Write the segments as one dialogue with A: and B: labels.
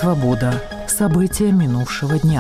A: Свобода. События минувшего дня.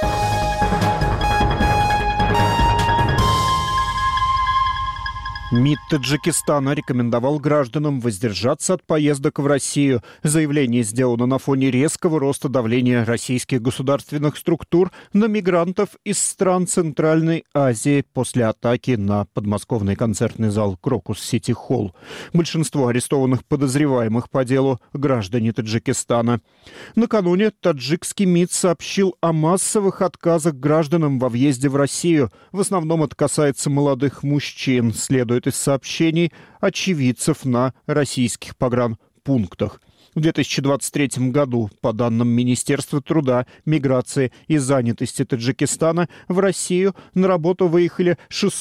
B: МИД Таджикистана рекомендовал гражданам воздержаться от поездок в Россию. Заявление сделано на фоне резкого роста давления российских государственных структур на мигрантов из стран Центральной Азии после атаки на подмосковный концертный зал «Крокус Сити Холл». Большинство арестованных подозреваемых по делу – граждане Таджикистана. Накануне таджикский МИД сообщил о массовых отказах гражданам во въезде в Россию. В основном это касается молодых мужчин, следует из сообщений очевидцев на российских погранпунктах. В 2023 году, по данным Министерства труда, миграции и занятости Таджикистана, в Россию на работу выехали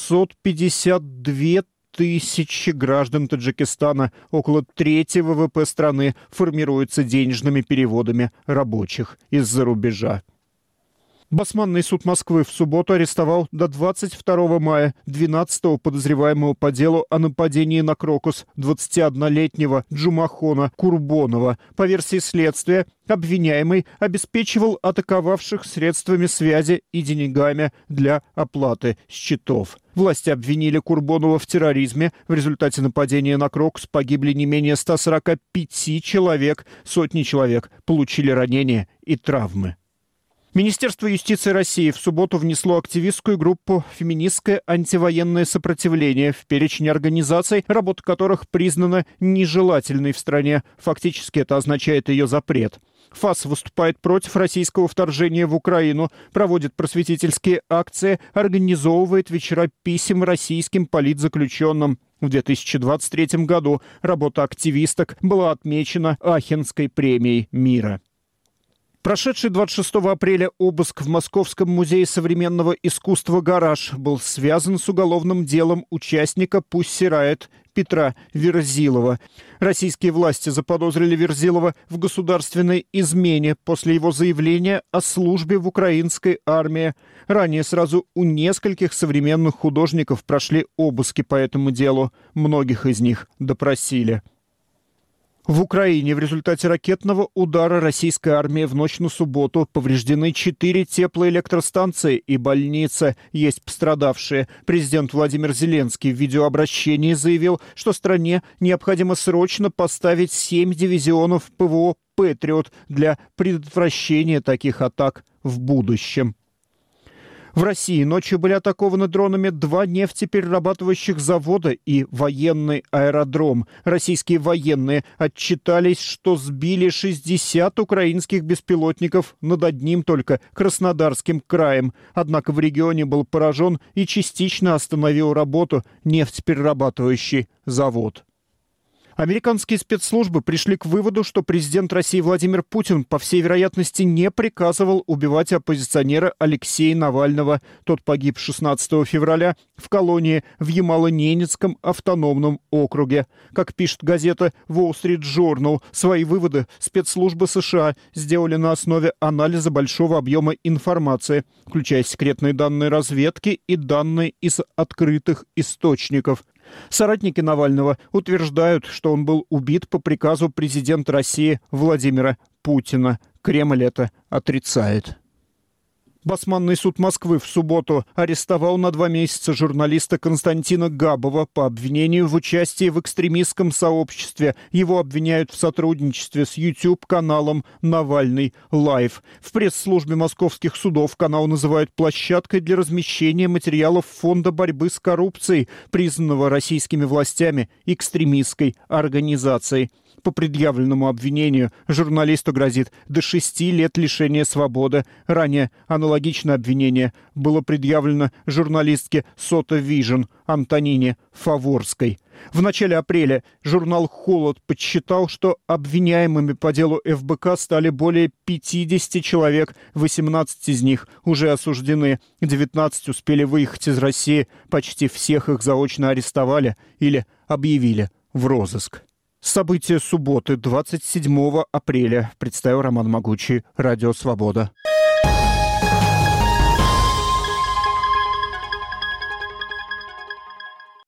B: 652 тысячи граждан Таджикистана. Около трети ВВП страны формируется денежными переводами рабочих из-за рубежа. Басманный суд Москвы в субботу арестовал до 22 мая 12-го подозреваемого по делу о нападении на «Крокус» 21-летнего Джумахона Курбонова. По версии следствия, обвиняемый обеспечивал атаковавших средствами связи и деньгами для оплаты счетов. Власти обвинили Курбонова в терроризме. В результате нападения на «Крокус» погибли не менее 145 человек. Сотни человек получили ранения и травмы. Министерство юстиции России в субботу внесло активистскую группу «Феминистское антивоенное сопротивление» в перечень организаций, работа которых признана нежелательной в стране. Фактически это означает ее запрет. ФАС выступает против российского вторжения в Украину, проводит просветительские акции, организовывает вечера писем российским политзаключенным. В 2023 году работа активисток была отмечена Ахенской премией мира. Прошедший 26 апреля обыск в Московском музее современного искусства «Гараж» был связан с уголовным делом участника «Пусси Райот» Петра Верзилова. Российские власти заподозрили Верзилова в государственной измене после его заявления о службе в украинской армии. Ранее сразу у нескольких современных художников прошли обыски по этому делу. Многих из них допросили. В Украине в результате ракетного удара российской армии в ночь на субботу повреждены 4 теплоэлектростанции и больница. Есть пострадавшие. Президент Владимир Зеленский в видеообращении заявил, что стране необходимо срочно поставить 7 дивизионов ПВО «Патриот» для предотвращения таких атак в будущем. В России ночью были атакованы дронами 2 нефтеперерабатывающих завода и военный аэродром. Российские военные отчитались, что сбили 60 украинских беспилотников над одним только Краснодарским краем. Однако в регионе был поражен и частично остановил работу нефтеперерабатывающий завод. Американские спецслужбы пришли к выводу, что президент России Владимир Путин, по всей вероятности, не приказывал убивать оппозиционера Алексея Навального. Тот погиб 16 февраля в колонии в Ямало-Ненецком автономном округе. Как пишет газета Wall Street Journal, свои выводы спецслужбы США сделали на основе анализа большого объема информации, включая секретные данные разведки и данные из открытых источников. Соратники Навального утверждают, что он был убит по приказу президента России Владимира Путина. Кремль это отрицает. Басманный суд Москвы в субботу арестовал на 2 месяца журналиста Константина Габова по обвинению в участии в экстремистском сообществе. Его обвиняют в сотрудничестве с YouTube-каналом «Навальный Лайв». В пресс-службе московских судов канал называют площадкой для размещения материалов Фонда борьбы с коррупцией, признанного российскими властями экстремистской организацией. По предъявленному обвинению журналисту грозит до 6 лет лишения свободы. Ранее аналогичное обвинение было предъявлено журналистке Сота Вижн Антонине Фаворской. В начале апреля журнал «Холод» подсчитал, что обвиняемыми по делу ФБК стали более 50 человек, 18 из них уже осуждены, 19 успели выехать из России, почти всех их заочно арестовали или объявили в розыск. События субботы, 27 апреля, представил Роман Могучий, Радио Свобода.